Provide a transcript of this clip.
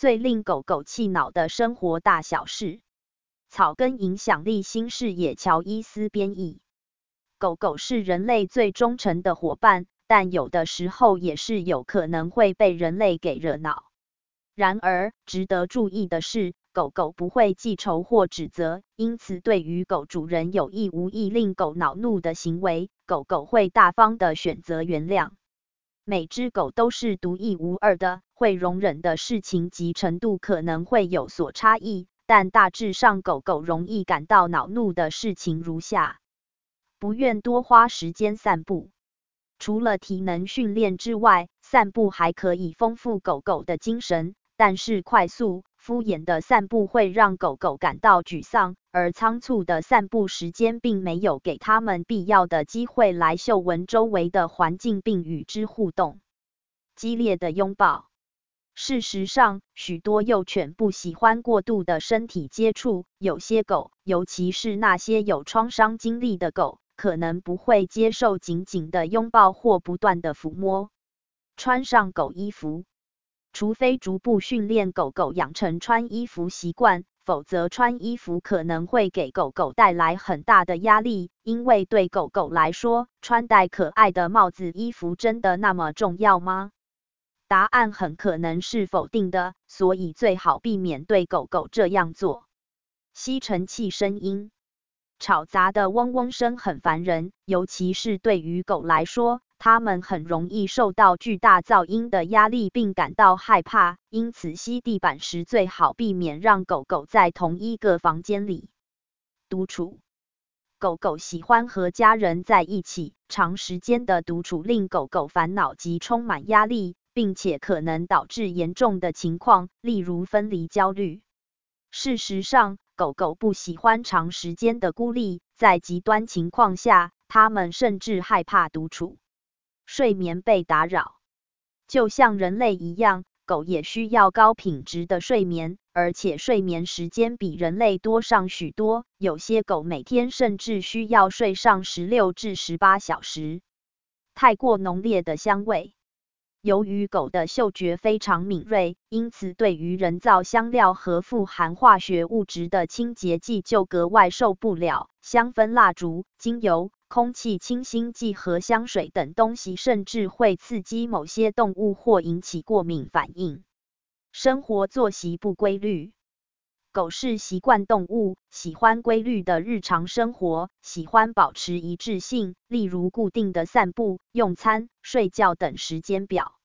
最令狗狗气恼的生活大小事。草根影响力新视野乔伊斯编译。狗狗是人类最忠诚的伙伴，但有的时候也是有可能会被人类给惹恼。然而，值得注意的是，狗狗不会记仇或指责，因此对于狗主人有意无意令狗恼怒的行为，狗狗会大方地选择原谅。每只狗都是独一无二的，会容忍的事情及程度可能会有所差异，但大致上狗狗容易感到恼怒的事情如下：不愿多花时间散步。除了体能训练之外，散步还可以丰富狗狗的精神，但是快速、敷衍的散步会让狗狗感到沮丧，而仓促的散步时间并没有给它们必要的机会来嗅闻周围的环境并与之互动。激烈的拥抱。事实上，许多幼犬不喜欢过度的身体接触，有些狗，尤其是那些有创伤经历的狗，可能不会接受紧紧的拥抱或不断的抚摸。穿上狗衣服。除非逐步训练狗狗养成穿衣服习惯，否则穿衣服可能会给狗狗带来很大的压力，因为对狗狗来说，穿戴可爱的帽子衣服真的那么重要吗？答案很可能是否定的，所以最好避免对狗狗这样做。吸尘器声音。吵杂的嗡嗡声很烦人，尤其是对于狗来说，它们很容易受到巨大噪音的压力并感到害怕，因此吸地板时最好避免让狗狗在同一个房间里独处。狗狗喜欢和家人在一起，长时间的独处令狗狗烦恼及充满压力，并且可能导致严重的情况，例如分离焦虑。事实上，狗狗不喜欢长时间的孤立，在极端情况下，它们甚至害怕独处。睡眠被打扰。就像人类一样，狗也需要高品质的睡眠，而且睡眠时间比人类多上许多，有些狗每天甚至需要睡上16至18小时。太过浓烈的香味。由于狗的嗅觉非常敏锐，因此对于人造香料和富含化学物质的清洁剂就格外受不了。香氛蜡烛、精油、空气清新剂和香水等东西甚至会刺激某些动物或引起过敏反应。生活作息不规律。狗是习惯动物，喜欢规律的日常生活，喜欢保持一致性，例如固定的散步、用餐、睡觉等时间表。